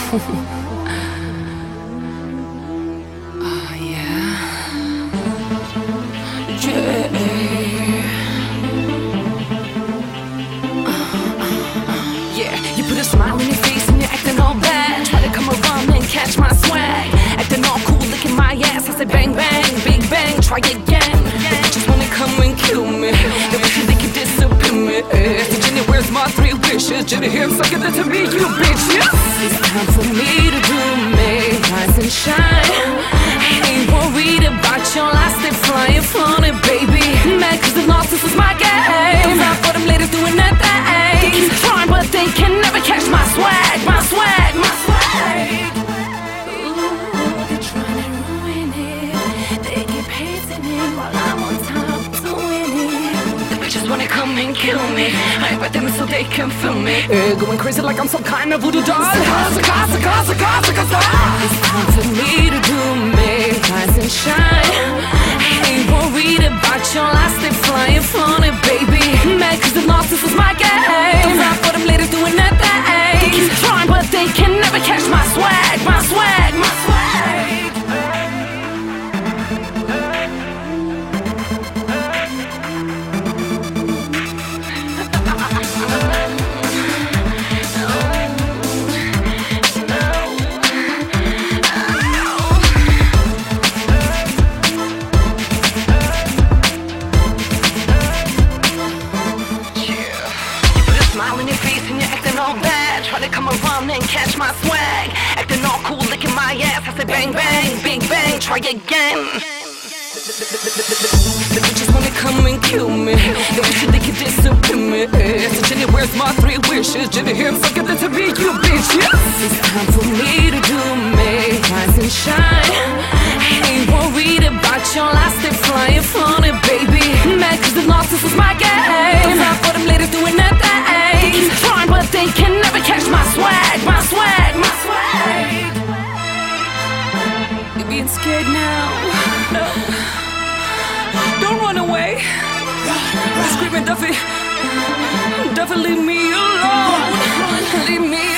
Oh yeah. Yeah. Yeah, you put a smile on your face and you're acting all bad. Try to come around and catch my swag. Acting all cool, licking my ass. I say bang bang, big bang, try again. They just wanna come and kill me. They wish they could disappear me. So Jenny, where's my three wishes? Jenny, here, so give that to me, you bitch. Yes. It's time for me to do me, rise and shine. Ain't worried about your last day flying, flaunting, baby. Mad 'cause the lost, this is my game. Don't stop for them ladies doing that thing. They keep trying, but they can never catch my swag, my swag, my swag. Ooh, they're trying to ruin it. They keep hating it while I'm on top doing it. The bitches wanna come and kill me. I bet them so they can feel me. Going crazy like I'm some kind of voodoo doll. It's time for me to do me, rise and shine. Ain't worried about your last day flying, flaunting, baby. Mad 'cause the lost, this is my game. Don't stop for them ladies doing that thing. They keep trying, but they can never catch my swag, my swag, my swag. Smile on your face and you're acting all bad. Try to come around and catch my swag. Acting all cool, licking my ass. I say bang bang, big bang, try again. The bitches wanna come and kill me. They wish they could disappear me. So Jenny, where's my three wishes? Jenny, here, so give that to me, you bitch. Yes. It's time for me to do me, rise and shine. Ain't worried about your last day flying, flaunting, baby. Mad 'cause the lost, this is my game. Don't stop for them ladies doing that thing. They keep trying, but they can never catch my swag, my swag, my swag. You're being scared now. No. Don't run away. Screaming, Duffy, Duffy, leave me alone. Leave me